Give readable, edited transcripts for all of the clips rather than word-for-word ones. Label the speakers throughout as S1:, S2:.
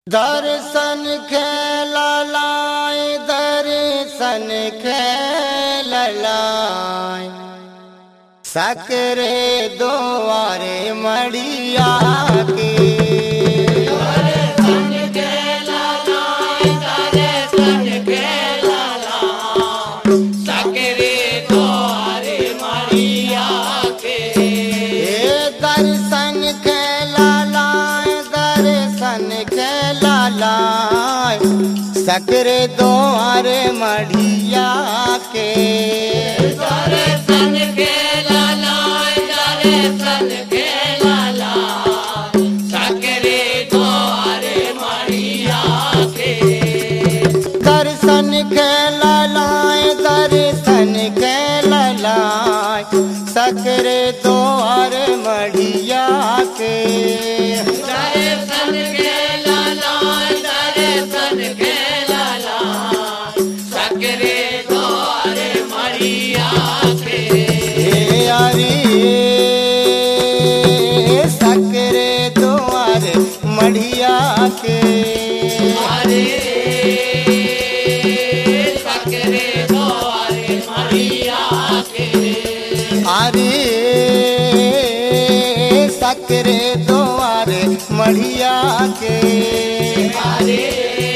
S1: दर्शन खेलाए दर्शन खेलाए सकरे द्वारे मड़िया के
S2: दर्शन खेलाए दर्शन खेलाए सकरे द्वारे मड़िया के
S1: दर्शन खेलाए दर्शन खेलाए सकरे द्वारे मड़िया के
S2: दर्शन खेलाए दर्शन खेलाए सकरे द्वारे मड़िया के
S1: दर्शन खेलाए दर्शन खेलाए सकरे द्वारे मड़िया के
S2: दर्शन खेलाए दर्शन खेलाए सकरे द्वारे मड़िया के
S1: यारी सकरे द्वारे मड़िया के
S2: हरे सकरे द्वारे मड़िया के
S1: अरे सकरे द्वारे मड़िया के
S2: हरे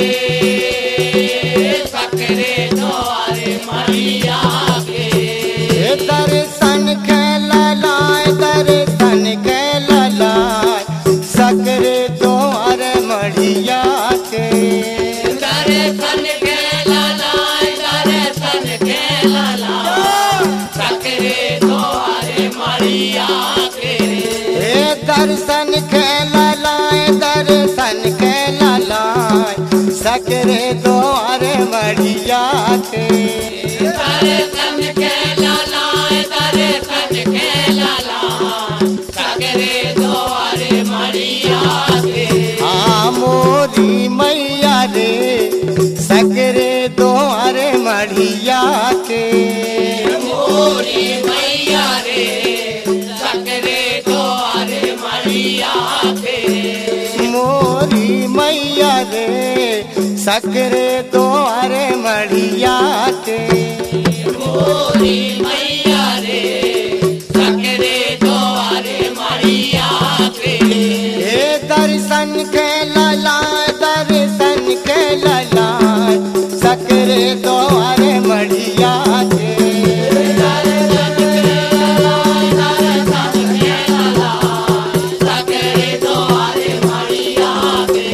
S2: सकरे द्वारे मड़िया के
S1: दर्शन खेलाए दर्शन खेलाए सकरे द्वारे मड़िया के
S2: दर्शन खेलाए दर्शन खेलाए सकरे द्वारे मड़िया के
S1: दर्शन खेलाए दर्शन खेलाए सकरे द्वारे मड़िया के
S2: दर्शन खेलाए दर्शन खेलाए सकरे द्वारे मड़िया के
S1: हाँ मोरी मैया रे सकरे द्वारे मड़िया के
S2: मोरी मैया रे सकरे द्वारे मड़िया के
S1: मोरी मैया रे सकरे द्वारे मड़िया के
S2: मोरी मैया रे सकरे द्वारे मड़िया के
S1: दर्शन खेलाए दर्शन खेलाए सकरे द्वारे मड़िया के
S2: दर्शन खेलाए दर्शन खेलाए सकरे द्वारे मड़िया के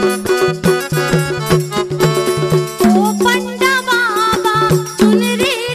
S3: ओ पंडा बाबा चुनरी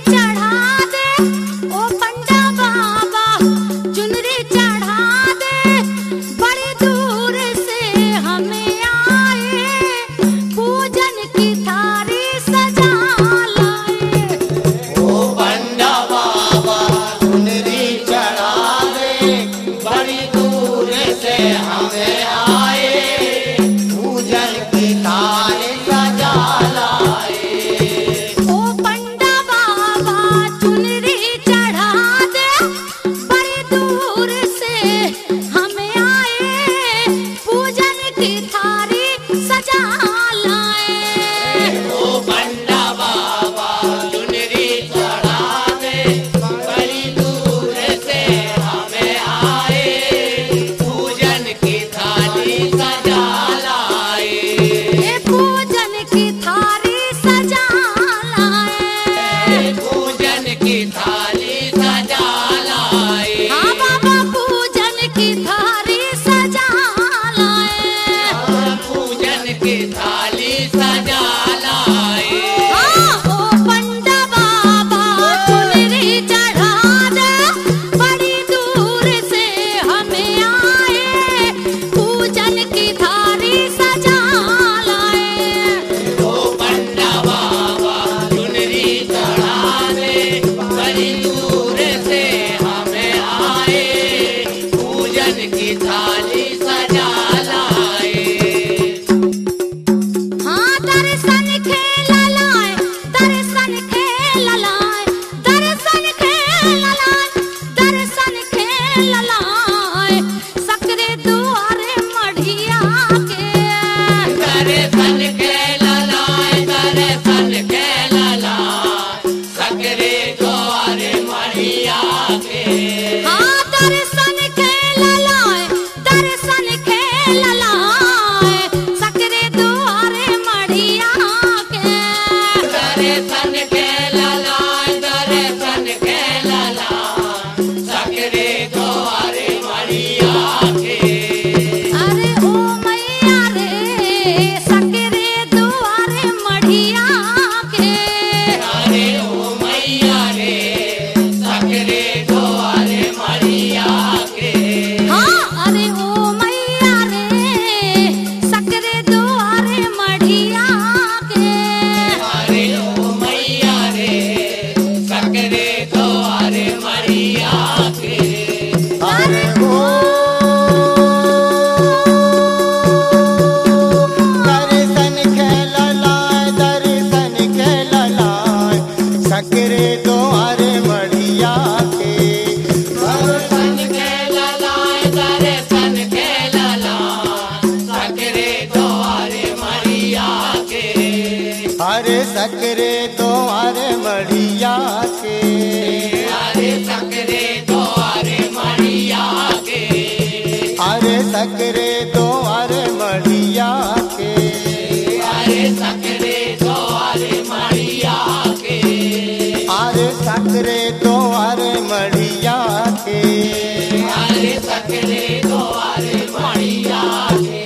S1: सकरे द्वारे मढ़िया के
S2: दर्शन के ललाय दर्शन के ललाय सकरे द्वारे मढ़िया के
S1: अरे सकरे द्वारे मढ़िया के
S2: अरे सकरे द्वारे मढ़िया के
S1: अरे सकरे द्वारे मढ़िया के
S2: अरे सकरे द्वारे मढ़िया के
S1: अरे सकरे द्वारे मढ़िया के
S2: अरे सकरे द्वारे मढ़िया के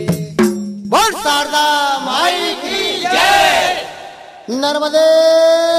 S1: बोल शारदा माई की
S2: जय
S1: नर्मदे